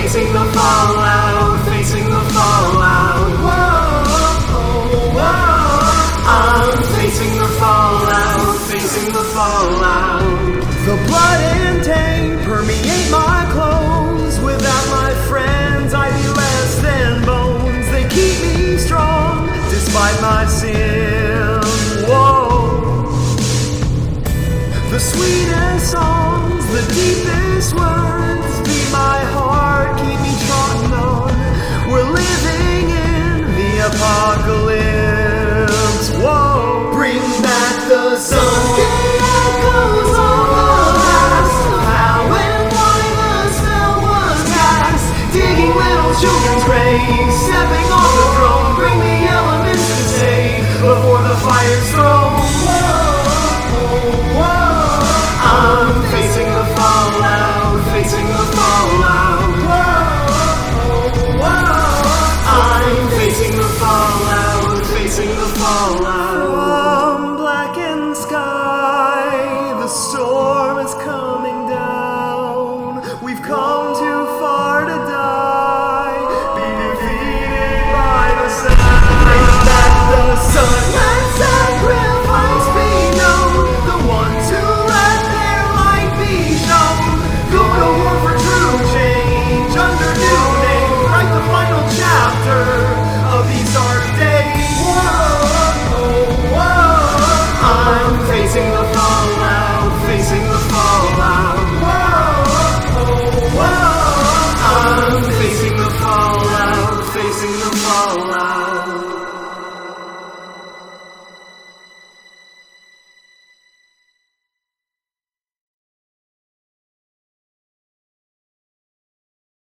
facing the fallout, facing the fallout. Whoa, whoa. I'm facing the fallout, facing the fallout. The blood and pain permeate my clothes. Without my friends, I'd be less than bones. They keep me strong, despite my sin. Whoa. The sweetest songs, the deepest words, beat my heart, keep me trotting on. We're living in the apocalypse. Whoa. Bring back the sun. The echoes of the past, of how and why the spell was cast. Digging little children's graves, stepping on the throne. Bring the elements to save before the fire's thrown. Whoa, whoa. I'm facing the fallout, facing the fallout. Whoa, whoa. I'm facing the fallout, facing the fallout. From blackened sky, the storm is coming down. We've come too far to die, be defeated by the sun. Bring back the sun. Let sacrifice be known. The ones who let their light be shown. Go to war for true change under new name. Write the final chapter of these dark days. Whoa, whoa. I'm facing the fallout, facing the fallout. Whoa, whoa. I'm facing the fallout, facing the fallout.